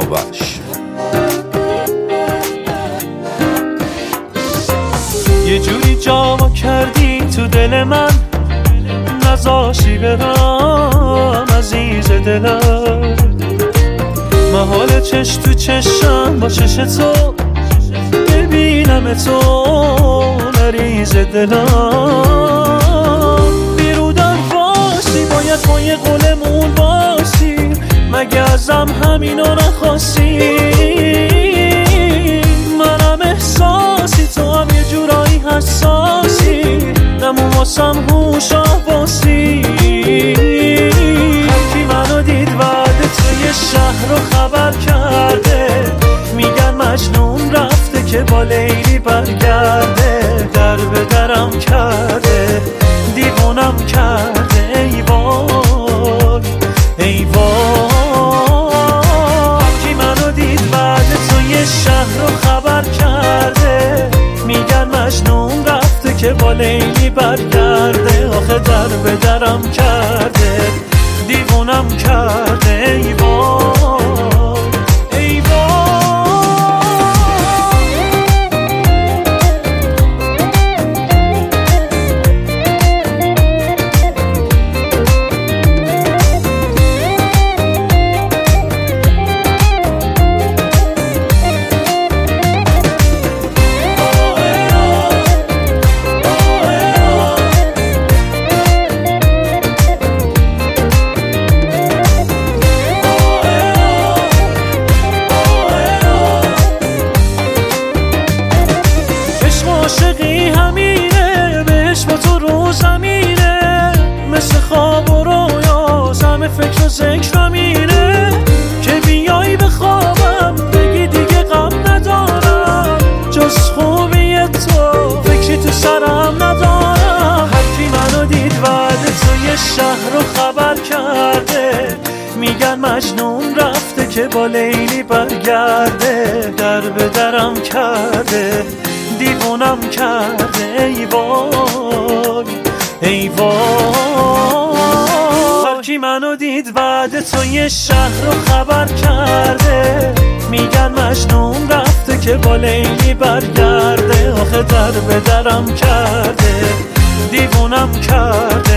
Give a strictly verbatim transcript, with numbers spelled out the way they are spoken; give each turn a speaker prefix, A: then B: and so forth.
A: آوش.
B: یه جوری جا کردی تو دل من، نذاشی برم عزیز دلم. محال چش تو چشم با چش تو ببینم تو نریز دلم. بیرودم باشی باید با یه قولمون باشی، مگه ازم همینو نخواستی؟ منم احساسی تو هم یه جورایی حساسی، نمون واسم هوش آواسی. هرکی منو دید وعده توی شهر رو خبر کرده، میگن مجنون رفته که با لیلی برگرده. در به درم کرده دیوونم کرده، ای وای ای وای. هرکی منو دید وعده توی شهر رو خبر کرده، میگن مجنون رفته که با لیلی برگرده. آخه در به درم کرده دیوونم کرده، ای وای ای وای. عاشقی همینه، بهش با تو رو زمینه، مثل خواب و رویا همه فکر و ذکرم اینه که بیایی بخوابم بگی دیگه غم ندارم، جز خوبی تو فکری تو سرم ندارم. هرکی منو دید وعده توی شهر رو خبر کرده، میگن مجنون رفته که با لیلی برگرده. در به درم کرده دیوونم کرده، ای وای ای وای. هرکی منو دید بعد تو یه شهر رو خبر کرده، میگن مجنون رفته که با لیلی برگرده. آخه در به درم کرده دیوونم کرده.